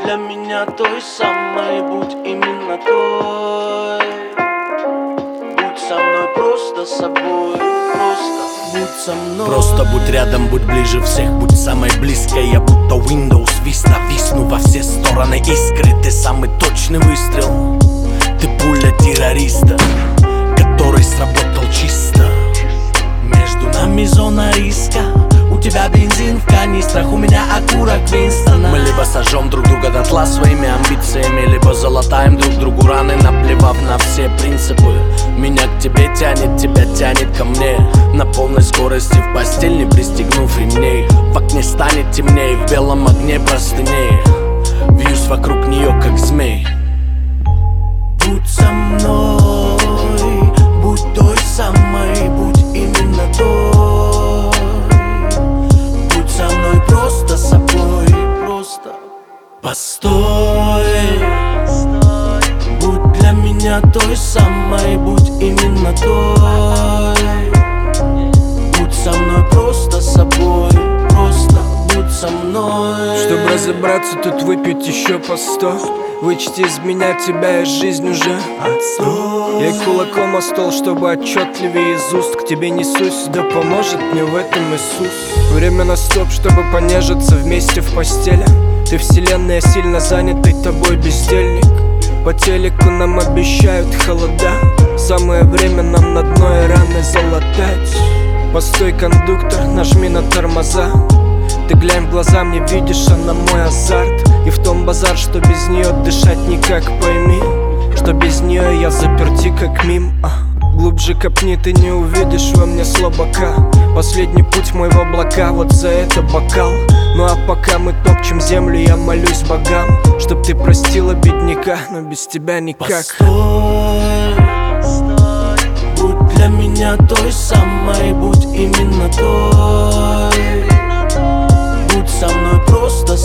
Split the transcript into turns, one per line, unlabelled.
для меня той самой, будь именно той. Будь со мной просто собой, просто будь со мной.
Просто будь рядом, будь ближе всех, будь самой близкой. Я будто Windows Vista, висну во все стороны искры. Ты самый точный выстрел, ты пуля террориста, который сработал чисто. Между нами зона риска, у тебя бензин в канистрах, у меня окурок Винстона. Мы либо сожжем друг друга дотла своими амбициями, либо залатаем друг другу раны, наплевав на все принципы. Меня к тебе тянет, тебя тянет ко мне. На полной скорости в постель, не пристегнув ремней. В окне станет темнее, в белом огне простыней. Вьюсь вокруг нее, как змей.
Будь со мной, будь той самой, будь именно той. Будь со мной просто собой, просто постой. Будь для меня той самой, будь именно той. Будь со мной просто собой, просто будь со мной.
Чтобы разобраться, тут выпить еще по 100. Вычти из меня тебя, и жизнь уже отстой. Я кулаком о стол, чтобы отчетливее из уст к тебе несусь. Да поможет мне в этом Иисус. Время на стоп, чтобы понежиться вместе в постели. Ты вселенная, сильно занятый тобой бездельник. По телеку нам обещают холода. Самое время нам на дно и раны залатать. Постой, кондуктор, нажми на тормоза. Ты глянь в глаза, мне видишь, она мой азарт. И в том базар, что без нее дышать никак, пойми, что без нее я заперти как мим. Глубже копни, ты не увидишь во мне слабака. Последний путь мой в облака, вот за это бокал. Ну а пока мы топчем землю, я молюсь богам, чтоб ты простила бедняка, но без тебя никак.
Постой, будь для меня той самой, будь именно той. Будь со мной просто